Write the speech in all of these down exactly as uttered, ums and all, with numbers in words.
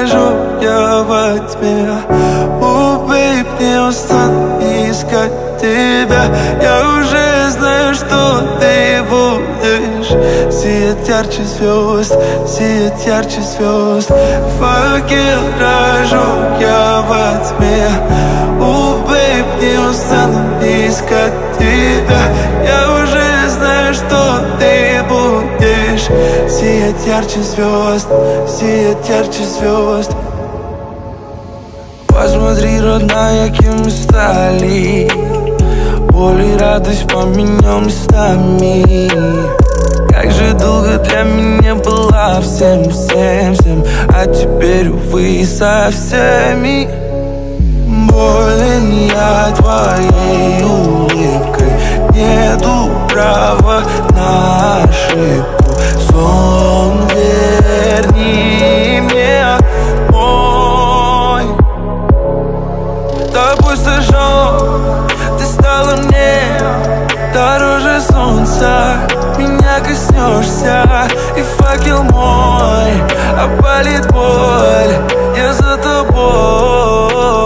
дрожу я во тьме. О, бейб, не устану искать тебя. Я уже знаю, что ты будешь сиять ярче звезд, сиять ярче звезд. Факел дрожу я во тьме. О, бейб, не устану искать тебя. Я уже знаю, что ты будешь сиять ярче звезд, сиять ярче звезд. Посмотри, родная, кем мы стали. Боль и радость поменял местами. Как же долго для меня была всем, всем, всем, а теперь, увы, со всеми. Болен я твоей улыбкой, нету права на ошибку. Сон верни мне мой. Тобой сожжен, ты стала мне дороже солнца. Меня коснешься, и факел мой опалит боль. Я за тобой.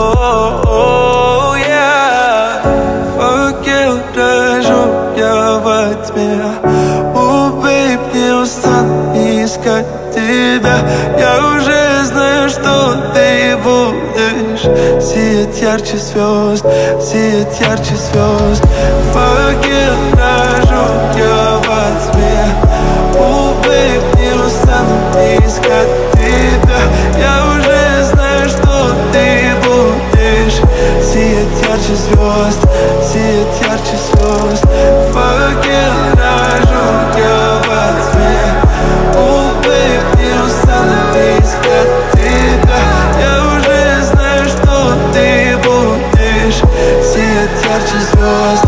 Yeah. Факел дрожу я во тьме. О, бейб, не устану искать тебя. Я уже знаю, что ты будешь сиять ярче звезд, сиять ярче звезд. Факел дрожу я во тьме. О, бейб, не устану искать тебя. Я уже знаю, что ты будешь сиять ярче звезд, сиять ярче звезд. Факел дрожу я во тьме. О, бейб, не устану искать тебя. Я уже знаю, что ты будешь сиять ярче звезд,